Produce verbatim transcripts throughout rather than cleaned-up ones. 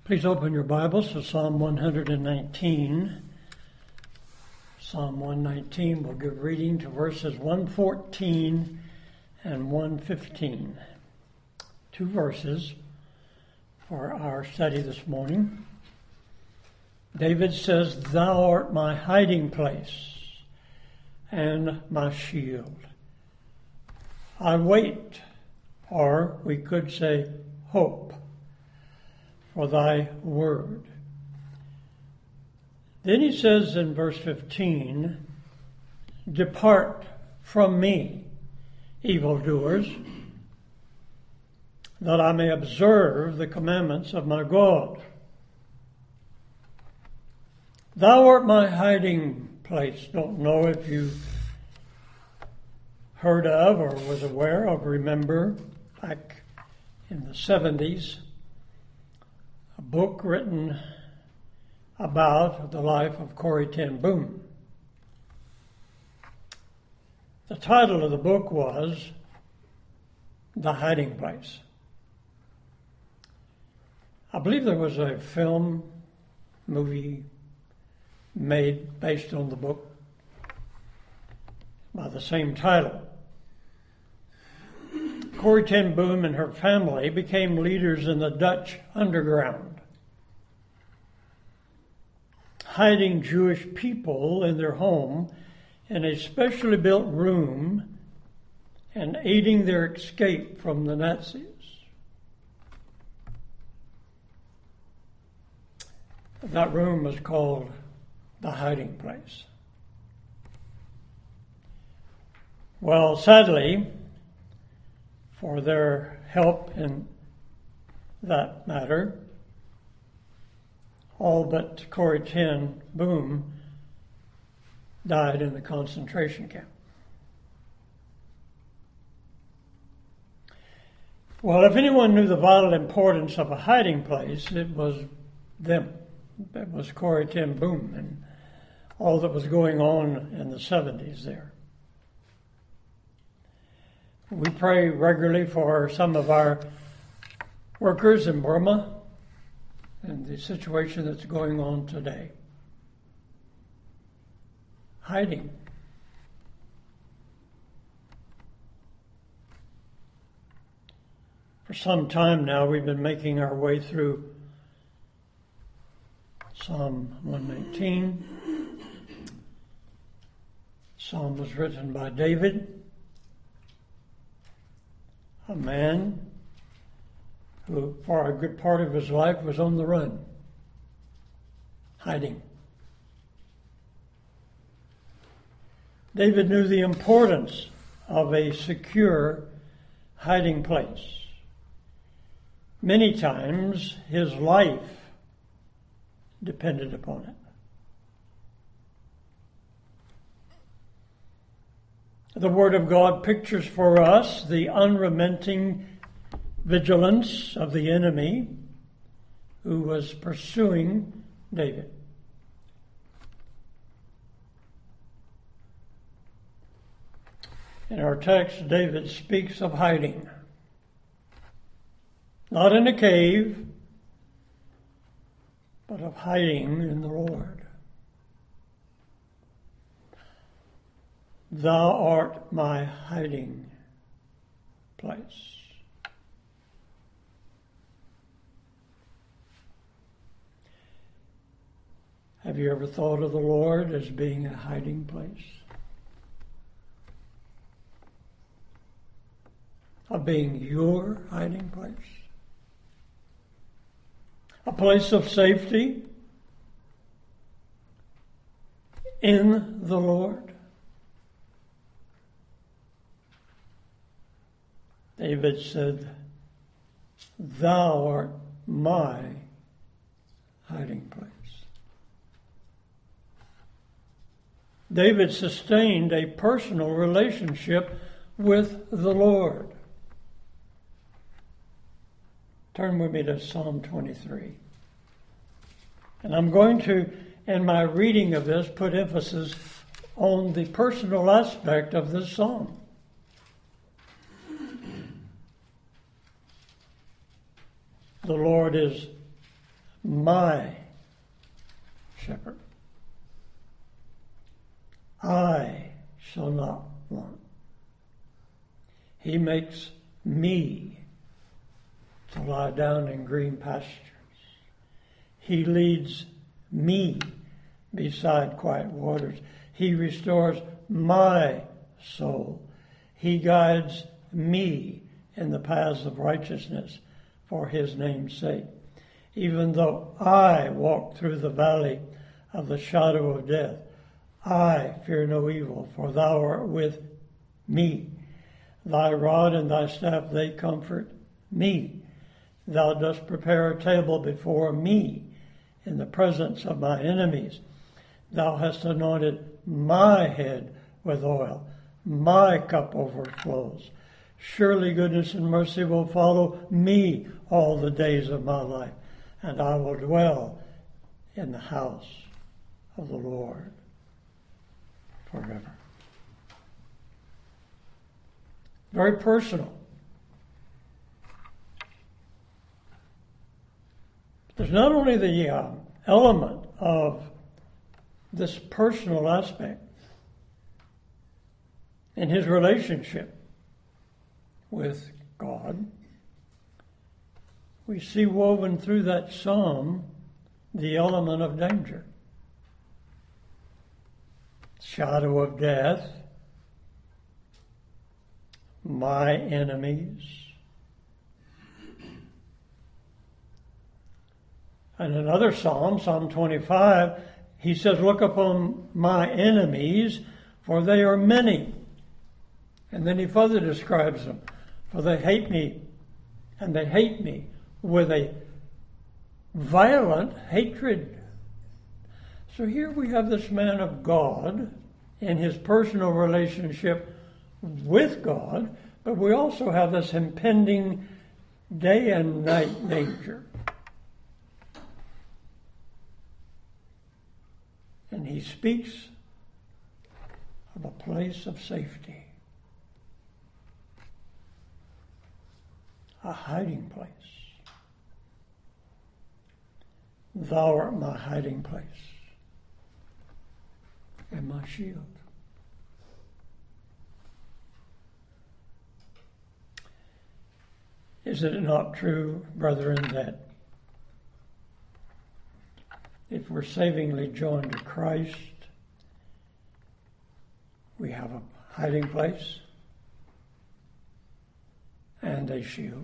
Please open your Bibles to Psalm one nineteen. Psalm one nineteen, we'll give reading to verses one fourteen and one fifteen. Two verses for our study this morning. David says, "Thou art my hiding place and my shield. I wait," or we could say hope, "for thy word." Then he says in verse fifteen, "Depart from me, evildoers, that I may observe the commandments of my God. Thou art my hiding place." Don't know if you heard of or was aware of, remember, back in the seventies, a book written about the life of Corrie ten Boom. The title of the book was The Hiding Place. I believe there was a film, movie made based on the book by the same title. Corrie ten Boom and her family became leaders in the Dutch underground, hiding Jewish people in their home in a specially built room and aiding their escape from the Nazis. That room was called the hiding place. Well, sadly, for their help in that matter, all but Corrie ten Boom died in the concentration camp. Well, if anyone knew the vital importance of a hiding place, it was them. It was Corrie ten Boom and all that was going on in the seventies there. We pray regularly for some of our workers in Burma and the situation that's going on today. Hiding. For some time now, we've been making our way through Psalm one nineteen. Psalm was written by David, a man who, for a good part of his life, was on the run, hiding. David knew the importance of a secure hiding place. Many times his life depended upon it. The Word of God pictures for us the unrelenting vigilance of the enemy who was pursuing David. In our text, David speaks of hiding. Not in a cave, but of hiding in the Lord. Thou art my hiding place. Have you ever thought of the Lord as being a hiding place? Of being your hiding place? A place of safety in the Lord? David said, "Thou art my hiding place." David sustained a personal relationship with the Lord. Turn with me to Psalm twenty-three. And I'm going to, in my reading of this, put emphasis on the personal aspect of this psalm. The Lord is my shepherd. I shall not want. He makes me to lie down in green pastures. He leads me beside quiet waters. He restores my soul. He guides me in the paths of righteousness for his name's sake. Even though I walk through the valley of the shadow of death, I fear no evil, for thou art with me. Thy rod and thy staff, they comfort me. Thou dost prepare a table before me in the presence of my enemies. Thou hast anointed my head with oil. My cup overflows. Surely goodness and mercy will follow me all the days of my life, and I will dwell in the house of the Lord forever. Very personal. There's not only the uh, element of this personal aspect in his relationship with God. We see woven through that psalm the element of danger. Shadow of death, my enemies. And another psalm, Psalm twenty-five, he says, look upon my enemies, for they are many. And then he further describes them. For they hate me, and they hate me with a violent hatred. So here we have this man of God in his personal relationship with God, but we also have this impending day and night danger. And he speaks of a place of safety, a hiding place. Thou art my hiding place and my shield. Is it not true, brethren, that if we're savingly joined to Christ, we have a hiding place and a shield?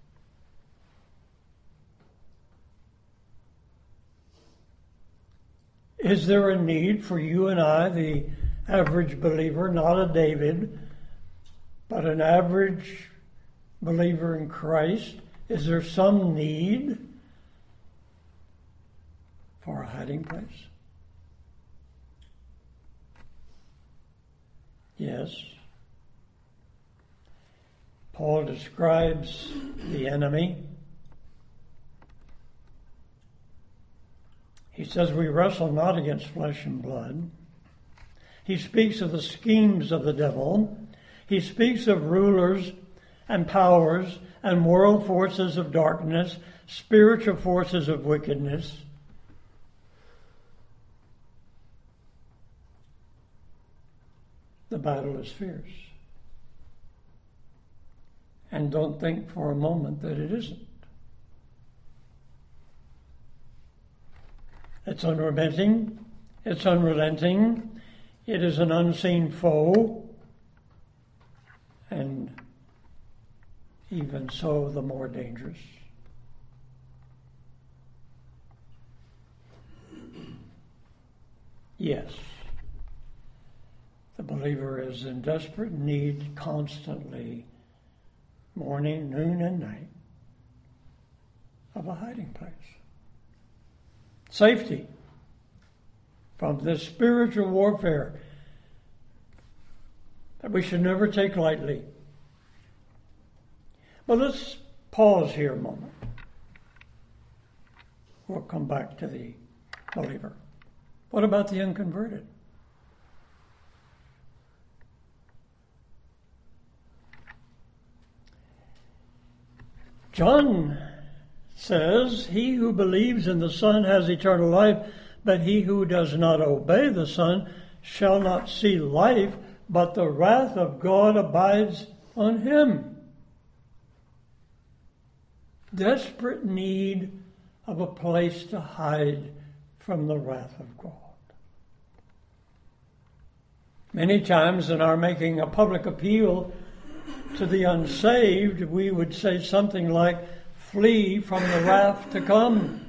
Is there a need for you and I, the average believer, not a David, but an average believer in Christ? Is there some need for a hiding place? Yes. Paul describes the enemy. He says we wrestle not against flesh and blood. He speaks of the schemes of the devil. He speaks of rulers and powers and world forces of darkness, spiritual forces of wickedness. The battle is fierce. And don't think for a moment that it isn't. It's unremitting. It's unrelenting. It is an unseen foe. And even so, the more dangerous. Yes, the believer is in desperate need constantly, morning, noon, and night, of a hiding place. Safety from this spiritual warfare that we should never take lightly. But let's pause here a moment. We'll come back to the believer. What about the unconverted? John says, "He who believes in the Son has eternal life, but he who does not obey the Son shall not see life, but the wrath of God abides on him." Desperate need of a place to hide from the wrath of God. Many times in our making a public appeal to the unsaved, we would say something like, "Flee from the wrath to come."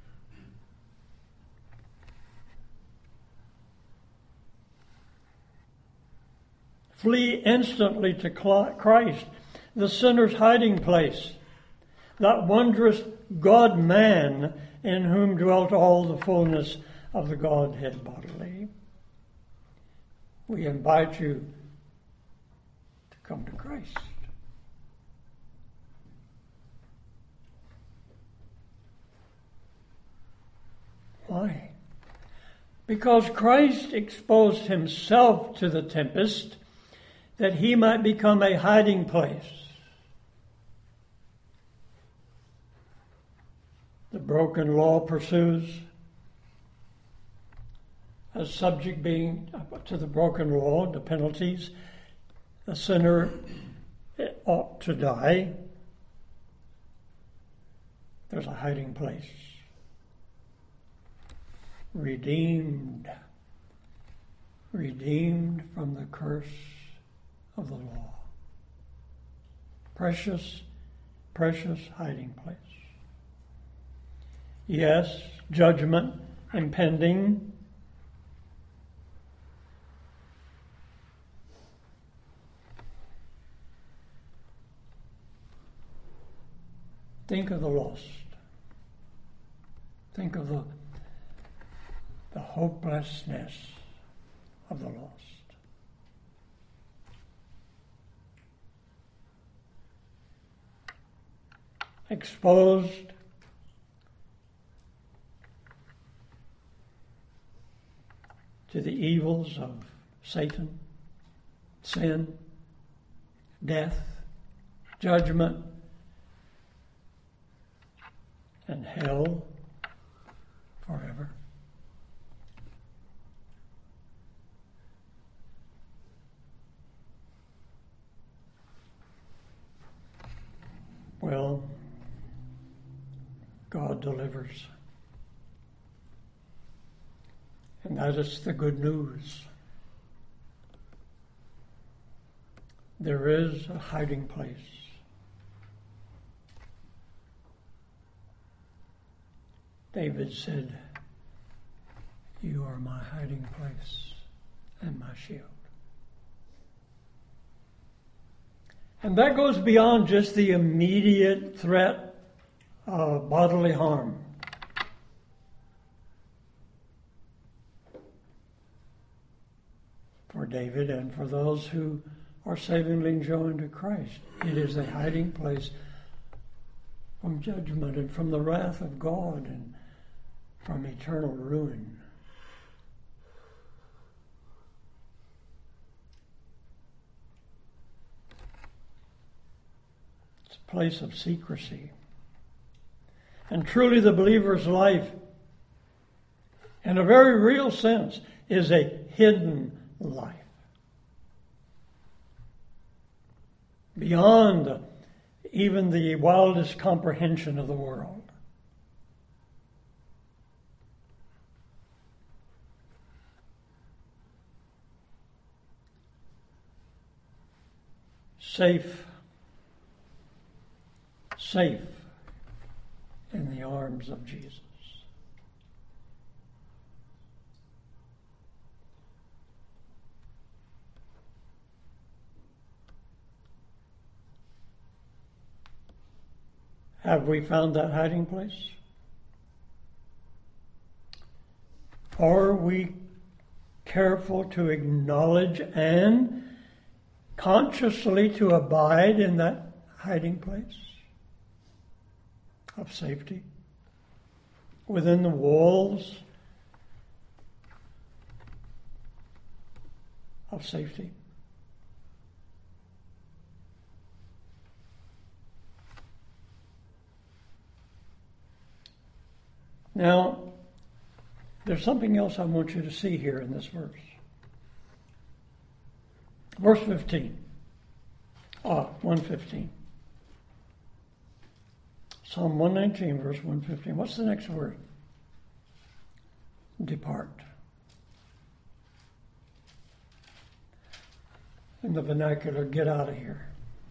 Flee instantly to Christ, the sinner's hiding place, that wondrous God-man in whom dwelt all the fullness of the Godhead bodily. We invite you to come to Christ. Why? Because Christ exposed himself to the tempest that he might become a hiding place. The broken law pursues, as subject being to the broken law, the penalties. The sinner ought to die. There's a hiding place. Redeemed. Redeemed from the curse of the law. Precious, precious hiding place. Yes, judgment impending. Think of the lost. Think of the, the hopelessness of the lost. Exposed to the evils of Satan, sin, death, judgment, and hell forever. Well, God delivers. And that is the good news. There is a hiding place. David said, "You are my hiding place and my shield." And that goes beyond just the immediate threat of bodily harm. For David and for those who are savingly joined to Christ, it is a hiding place from judgment and from the wrath of God and from eternal ruin. It's a place of secrecy. And truly the believer's life, in a very real sense, is a hidden life. Beyond even the wildest comprehension of the world. Safe, safe in the arms of Jesus. Have we found that hiding place? Are we careful to acknowledge and consciously to abide in that hiding place of safety within the walls of safety? Now, there's something else I want you to see here in this verse. Verse fifteen. Ah, one fifteen. Psalm one nineteen, verse one fifteen. What's the next word? Depart. In the vernacular, get out of here.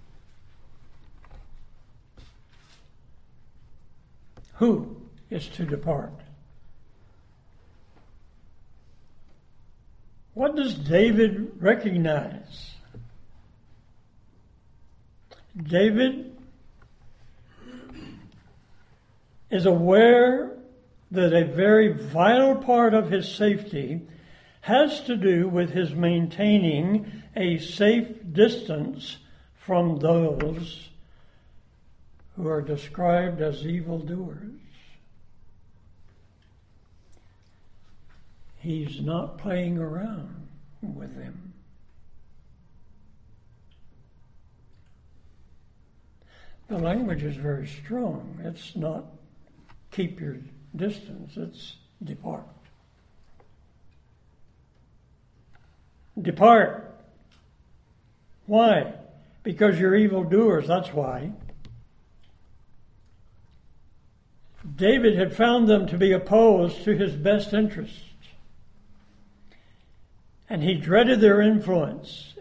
Who is to depart? What does David recognize? David is aware that a very vital part of his safety has to do with his maintaining a safe distance from those who are described as evildoers. He's not playing around with them. The language is very strong. It's not keep your distance, it's depart. Depart. Why? Because you're evildoers, that's why. David had found them to be opposed to his best interests. And he dreaded their influence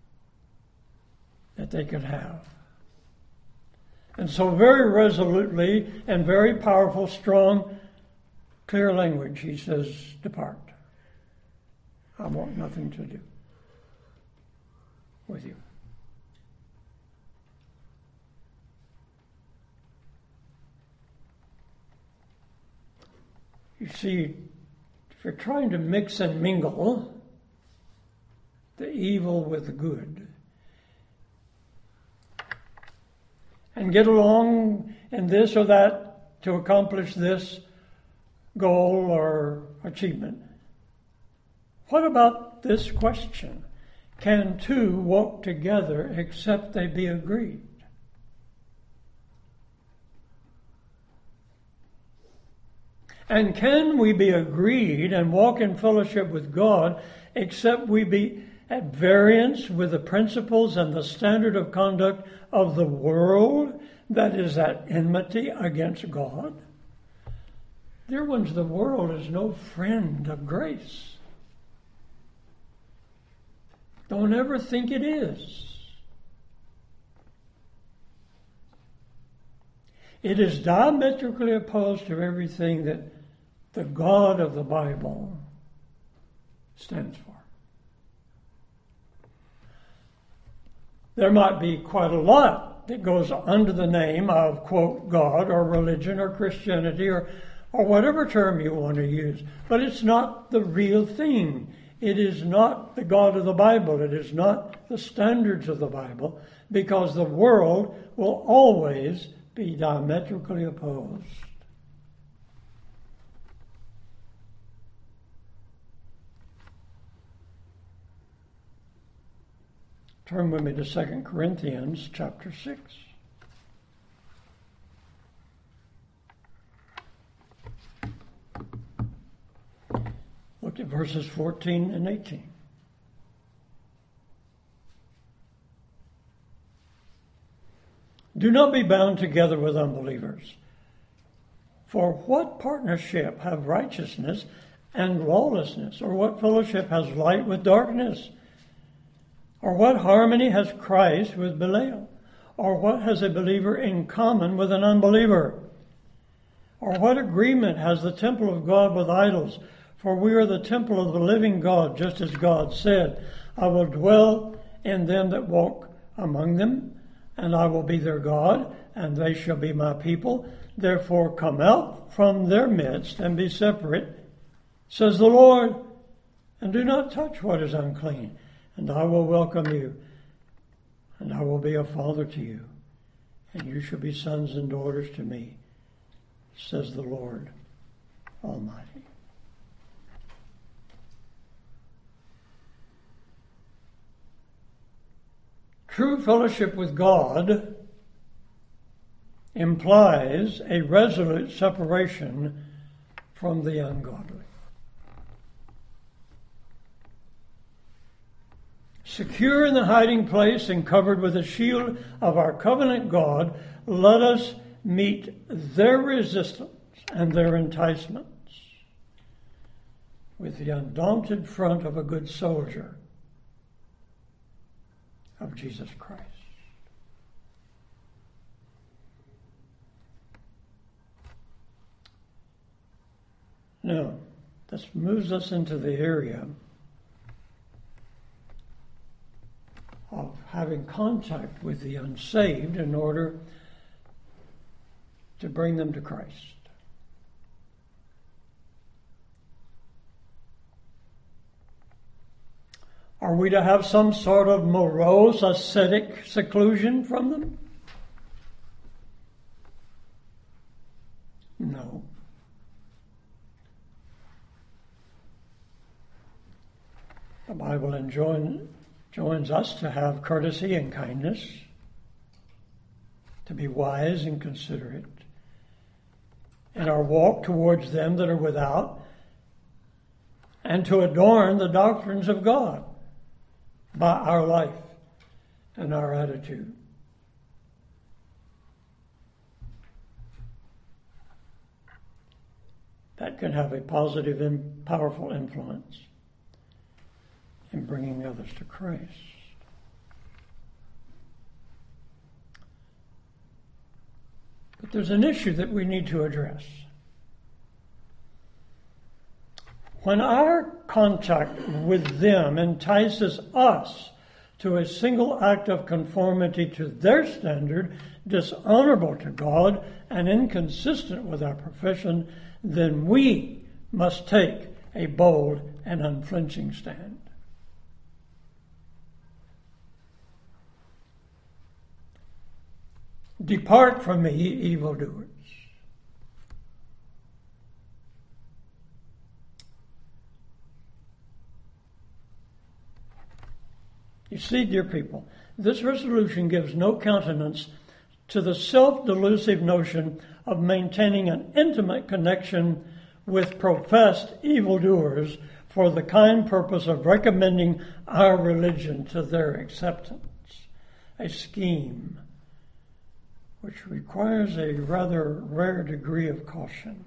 that they could have. And so very resolutely and very powerful, strong, clear language, he says, depart. I want nothing to do with you. You see, if you're trying to mix and mingle the evil with the good and get along in this or that to accomplish this goal or achievement, what about this question? Can two walk together except they be agreed? And can we be agreed and walk in fellowship with God except we be at variance with the principles and the standard of conduct of the world that is at enmity against God? Dear ones, the world is no friend of grace. Don't ever think it is. It is diametrically opposed to everything that the God of the Bible stands for. There might be quite a lot that goes under the name of, quote, God or religion or Christianity or, or whatever term you want to use, but it's not the real thing. It is not the God of the Bible. It is not the standards of the Bible, because the world will always be diametrically opposed. Turn with me to Second Corinthians chapter six. Look at verses fourteen and eighteen. Do not be bound together with unbelievers. For what partnership have righteousness and lawlessness? Or what fellowship has light with darkness? Or what harmony has Christ with Belial? Or what has a believer in common with an unbeliever? Or what agreement has the temple of God with idols? For we are the temple of the living God, just as God said, I will dwell in them that walk among them, and I will be their God, and they shall be my people. Therefore come out from their midst and be separate, says the Lord, and do not touch what is unclean. And I will welcome you, and I will be a father to you, and you shall be sons and daughters to me, says the Lord Almighty. True fellowship with God implies a resolute separation from the ungodly. Secure in the hiding place and covered with the shield of our covenant God, let us meet their resistance and their enticements with the undaunted front of a good soldier of Jesus Christ. Now, this moves us into the area of having contact with the unsaved in order to bring them to Christ. Are we to have some sort of morose, ascetic seclusion from them? No. The Bible enjoins joins us to have courtesy and kindness, to be wise and considerate in our walk towards them that are without, and to adorn the doctrines of God by our life and our attitude. That can have a positive and powerful influence in bringing others to Christ. But there's an issue that we need to address. When our contact with them entices us to a single act of conformity to their standard, dishonorable to God and inconsistent with our profession, then we must take a bold and unflinching stand. Depart from me, ye evildoers. You see, dear people, this resolution gives no countenance to the self-delusive notion of maintaining an intimate connection with professed evildoers for the kind purpose of recommending our religion to their acceptance. A scheme which requires a rather rare degree of caution.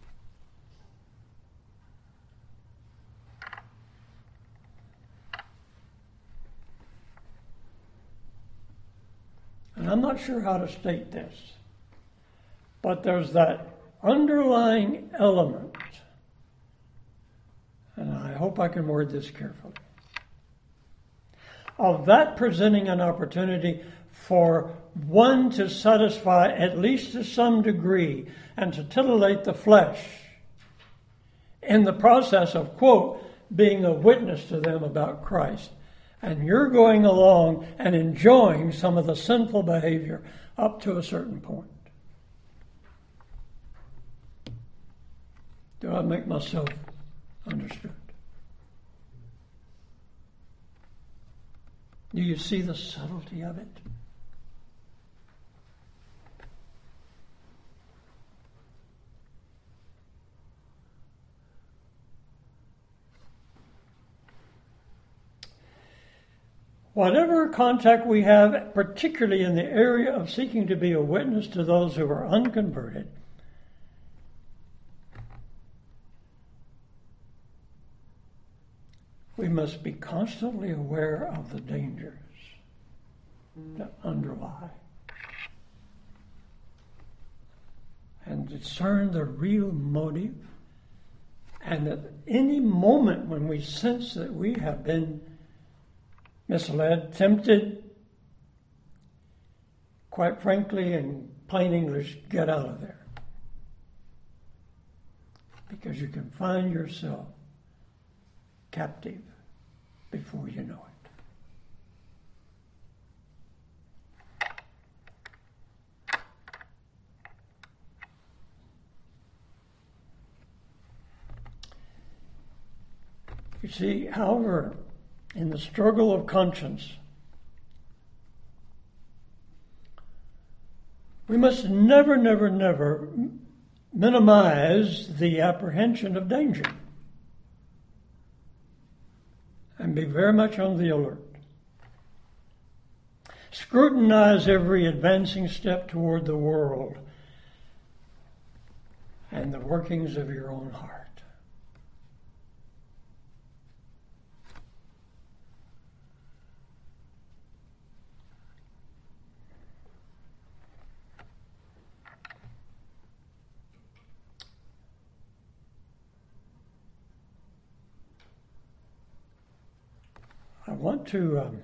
And I'm not sure how to state this, but there's that underlying element, and I hope I can word this carefully, of that presenting an opportunity for one to satisfy, at least to some degree, and to titillate the flesh in the process of, quote, being a witness to them about Christ. And you're going along and enjoying some of the sinful behavior up to a certain point. Do I make myself understood? Do you see the subtlety of it? Whatever contact we have, particularly in the area of seeking to be a witness to those who are unconverted, we must be constantly aware of the dangers that underlie and discern the real motive, and at any moment when we sense that we have been misled, tempted, quite frankly, in plain English, get out of there. Because you can find yourself captive before you know it. You see, however, in the struggle of conscience, we must never, never, never minimize the apprehension of danger and be very much on the alert. Scrutinize every advancing step toward the world and the workings of your own heart. I want to um,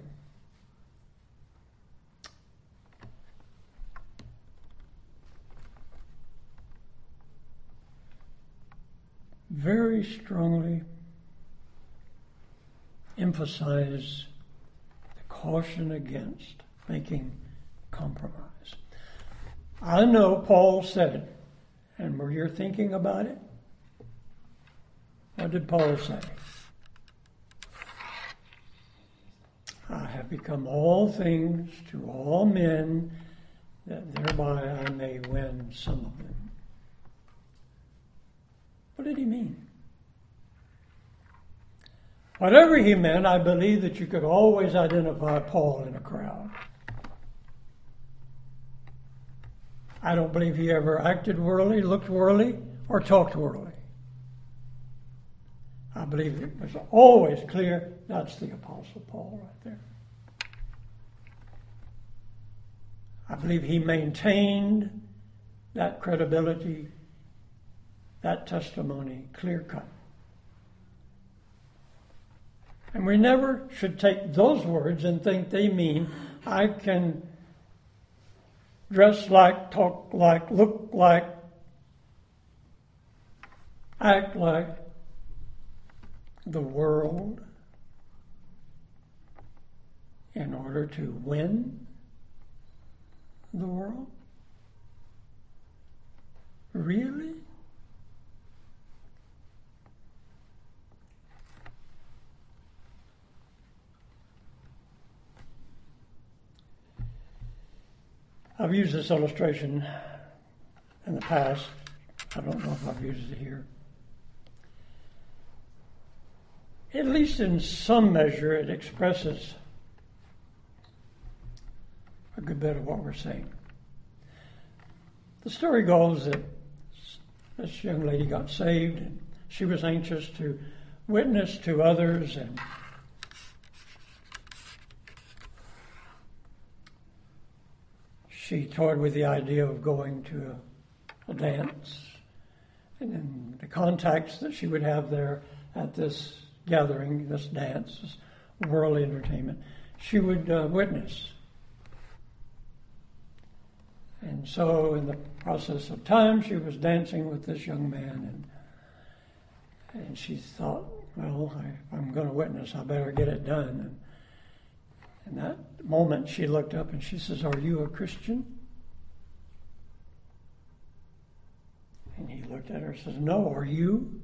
very strongly emphasize the caution against making compromise. I know Paul said, and were you thinking about it? What did Paul say? I have become all things to all men, that thereby I may win some of them. What did he mean? Whatever he meant, I believe that you could always identify Paul in a crowd. I don't believe he ever acted worldly, looked worldly, or talked worldly. I believe it was always clear that's the Apostle Paul right there. I believe he maintained that credibility, that testimony, clear cut. And we never should take those words and think they mean I can dress like, talk like, look like, act like the world in order to win the world? Really? I've used this illustration in the past. I don't know if I've used it here. At least in some measure, it expresses a good bit of what we're saying. The story goes that this young lady got saved, and she was anxious to witness to others, and she toyed with the idea of going to a, a dance, and then the contacts that she would have there at this gathering, this dance, this worldly entertainment, she would uh, witness. And so in the process of time, she was dancing with this young man, and and she thought, well, I, if I'm going to witness, I better get it done. And in that moment, she looked up and she says, "Are you a Christian?" And he looked at her and says, "No, are you?"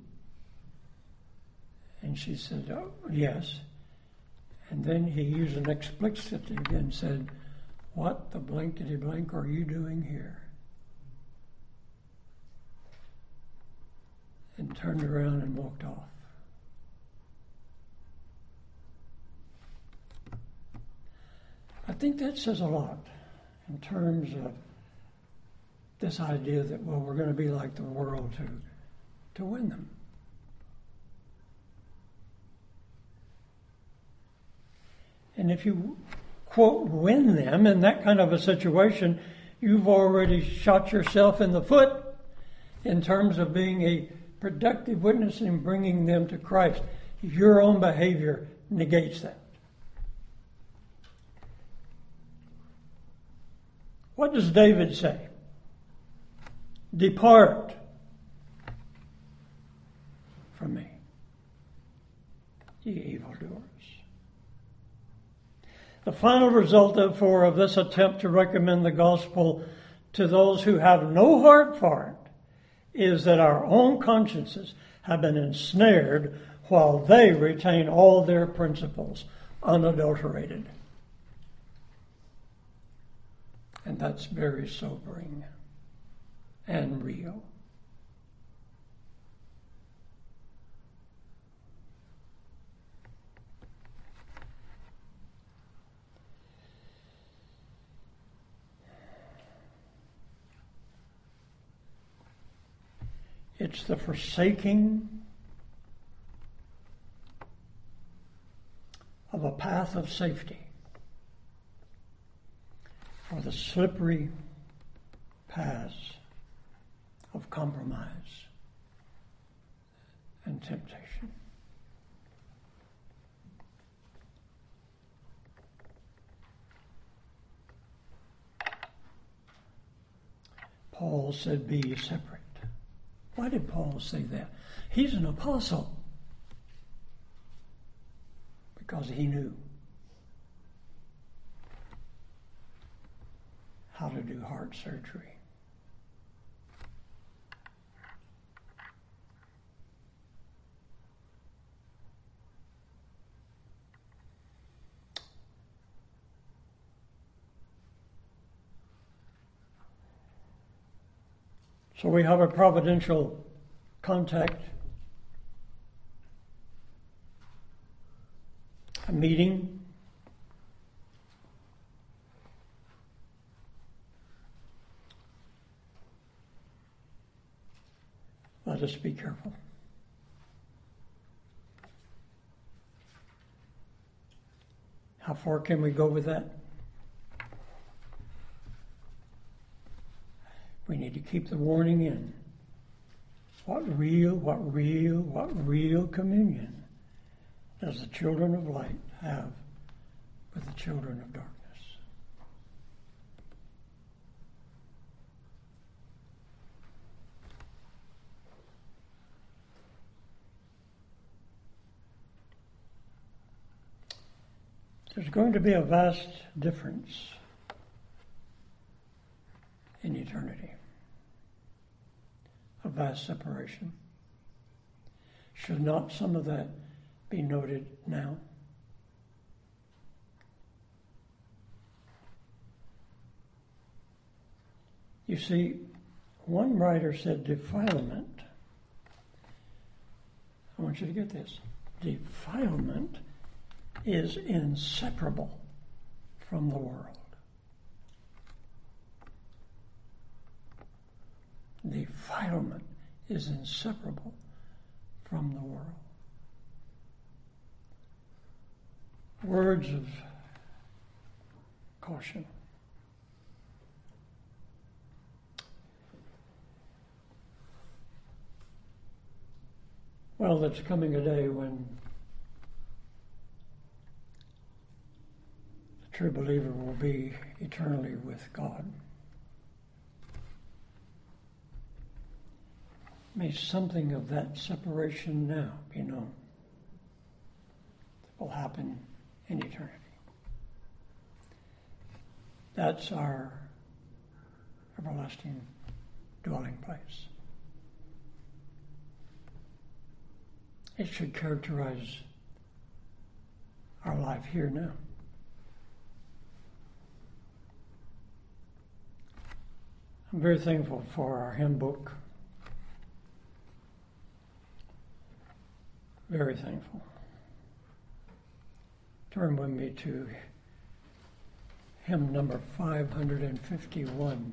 And she said, "Oh, yes." And then he used an explicative and said, "What the blankety blank are you doing here?" And turned around and walked off. I think that says a lot in terms of this idea that, well, we're going to be like the world to, to win them. And if you, quote, win them in that kind of a situation, you've already shot yourself in the foot in terms of being a productive witness in bringing them to Christ. Your own behavior negates that. What does David say? Depart from me, ye evildoers. The final result, therefore, of this attempt to recommend the gospel to those who have no heart for it is that our own consciences have been ensnared while they retain all their principles unadulterated. And that's very sobering and real. It's the forsaking of a path of safety for the slippery paths of compromise and temptation. Paul said, be ye separate. Why did Paul say that? He's an apostle. Because he knew how to do heart surgery. So we have a providential contact, a meeting, let us be careful. How far can we go with that? We need to keep the warning in. What real, what real, what real communion does the children of light have with the children of darkness? There's going to be a vast difference in eternity. A vast separation. Should not some of that be noted now? You see, one writer said defilement. I want you to get this. Defilement is inseparable from the world. Defilement is inseparable from the world. Words of caution. Well, there's coming a day when the true believer will be eternally with God. May something of that separation now be known. That will happen in eternity. That's our everlasting dwelling place. It should characterize our life here now. I'm very thankful for our hymn book. Very thankful. Turn with me to hymn number five hundred fifty-one.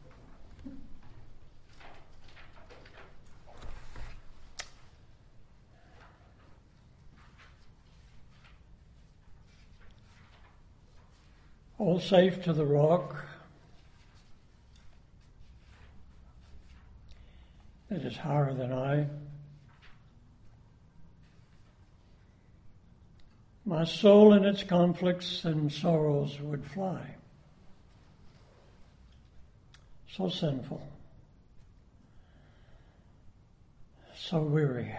All safe to the rock that is higher than I. My soul in its conflicts and sorrows would fly. So sinful, so weary.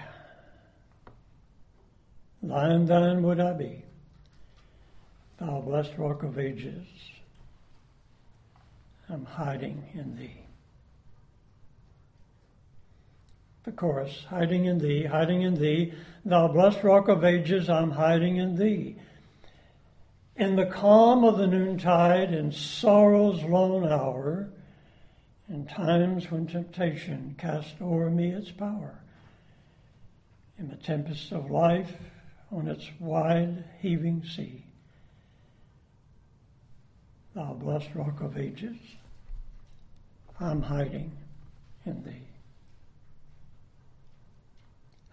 Thine, thine would I be, thou blessed rock of ages. I'm hiding in thee. The chorus, hiding in thee, hiding in thee, thou blessed rock of ages, I'm hiding in thee. In the calm of the noontide, in sorrow's lone hour, in times when temptation cast o'er me its power, in the tempest of life on its wide heaving sea, thou blessed rock of ages, I'm hiding in thee.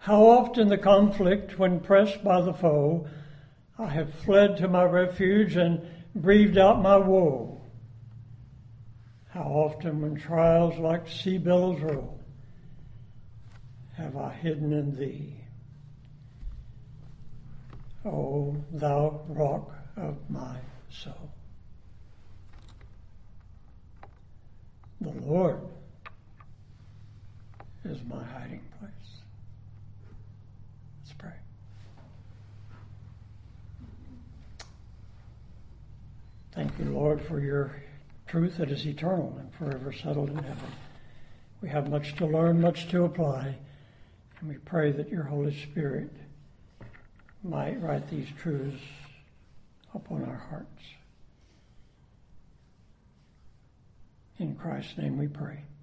How often the conflict, when pressed by the foe, I have fled to my refuge and breathed out my woe. How often when trials like sea billows roll, have I hidden in thee. O thou rock of my soul. The Lord is my hiding place. Let's pray. Thank you, Lord, for your truth that is eternal and forever settled in heaven. We have much to learn, much to apply, and we pray that your Holy Spirit might write these truths upon our hearts. In Christ's name we pray.